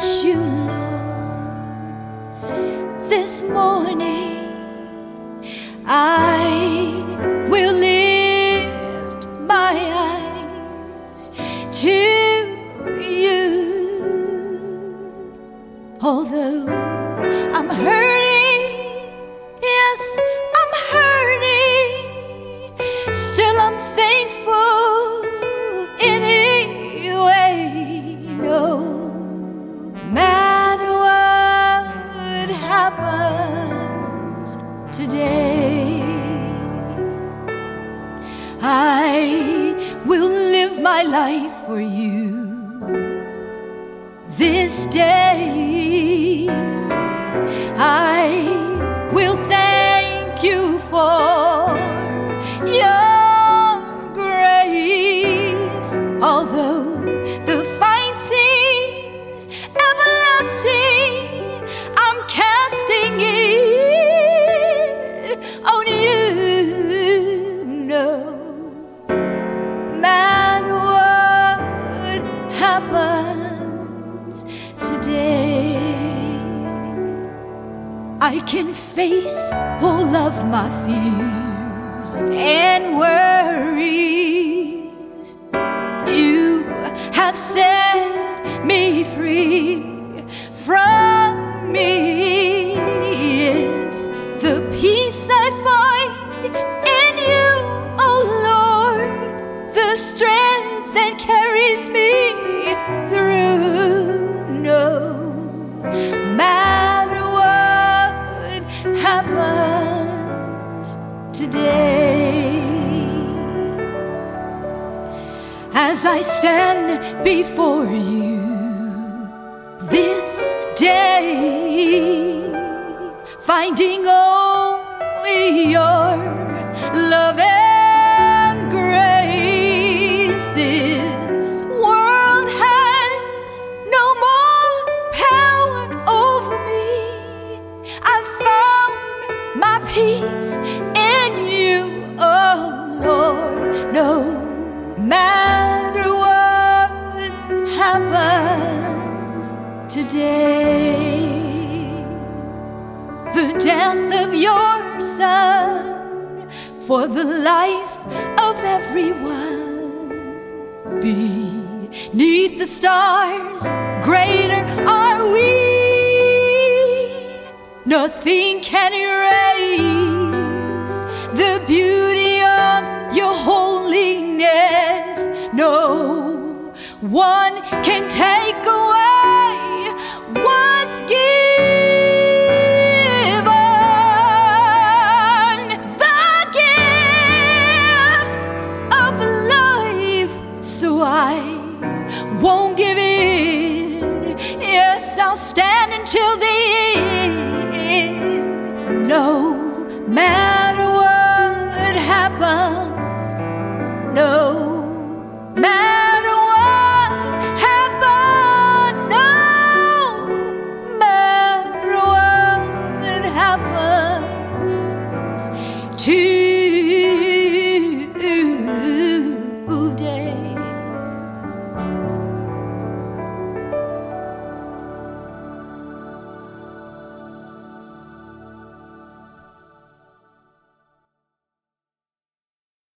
bless you, Lord. This morning I will lift my eyes to you. Although I'm hurting, yes, I'm hurting, still I'm thankful anyway. No matter what happens today, I will live my life for you. This day I will thank you for your grace. Although the fight seems everlasting, I'm casting it on you. No matter what happens today, I can face all of my fears and worries. You have set me free from me. It's the peace I find in you, oh Lord, the strength that carries me through. No matter what happens today, as I stand before you this day, finding only your love and grace. This world has no more power over me. I've found my peace in you, oh Lord. No matter what happens today, the death of your Son for the life of everyone. Beneath the stars, greater are we. Nothing can erase the beauty of your holiness. No one can take away what's given. The gift of life, so I won't give in. Yes, I'll stand until the end. No matter what happens, no matter what happens, no matter what happens to